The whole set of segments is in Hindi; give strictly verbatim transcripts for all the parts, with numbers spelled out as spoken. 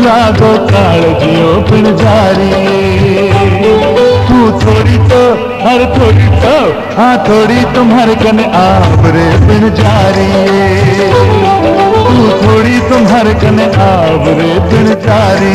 लागो काळजियो पिण जारी तू थोड़ी तो हर थोड़ी तो हाँ थोड़ी तुम्हारे कने आवरे पिण जारी तू थोड़ी तुम्हारे कने आवरे पिण जारी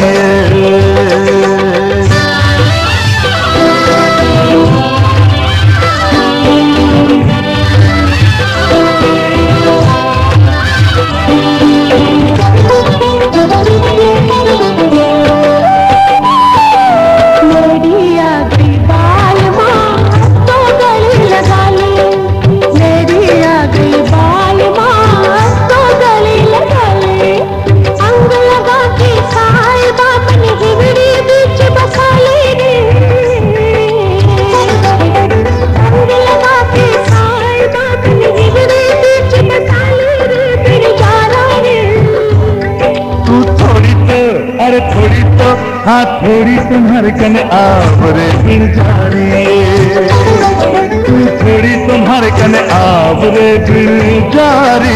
थोड़ी तो हाँ थोड़ी तुम्हारे कने आवरे पिण जारी तू थोड़ी तुम्हारे कने आवरे पिण जारी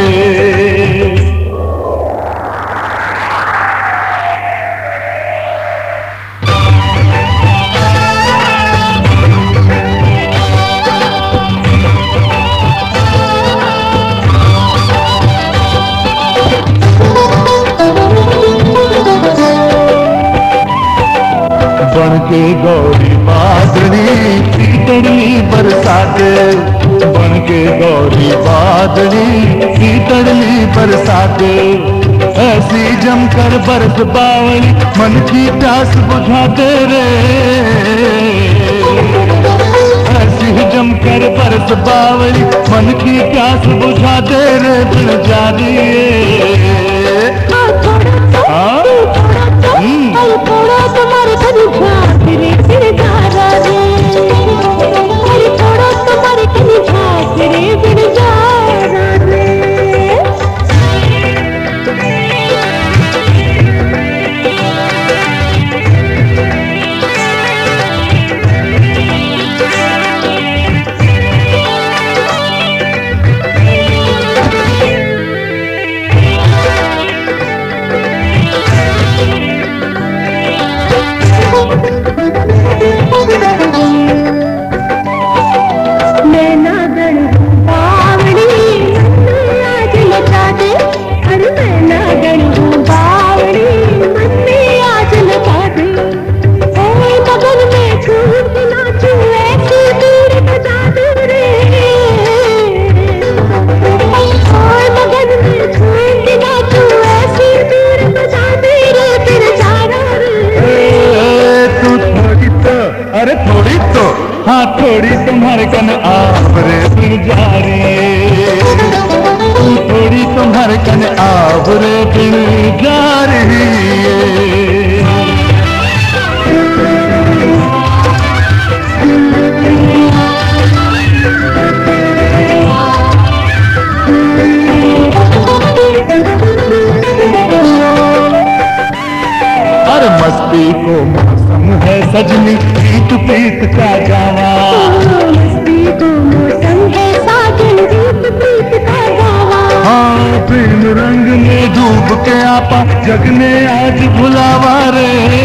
बन के गौरी बादली सीतड़ली बरसात बन के गौरी बादली सीतड़ली बरसात ऐसी जमकर बरस बावली मन की प्यास बुझाते रे ऐसी जमकर बरस बावली मन की प्यास बुझाते रे बिन जारी अरे थोड़ी तो हाँ थोड़ी तुम्हारे कने आवरे पिण जारी तू थोड़ी तुम्हारे कने आवरे पिण जारी अरे मस्ती को मौसम है सजनी प्रीत प्रीत का गावा मस्ती को मौसम है साजन प्रीत प्रीत का गावा हाँ प्रेम रंग में डूब के आपा जगने आज भुलावा रे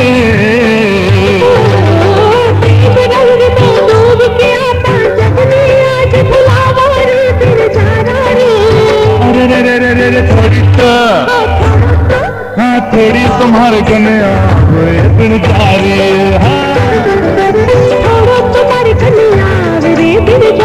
प्रेम रंग में डूब के आपा जगने आज भुलावा रे फिर जाना रे अरे रे रे रे रे थोड़ी तो हाँ थोड़ी तुम्हारे कने आवरे पिण जारी हाँ थोड़ा तुम्हारे कने आवरे पिण जारी।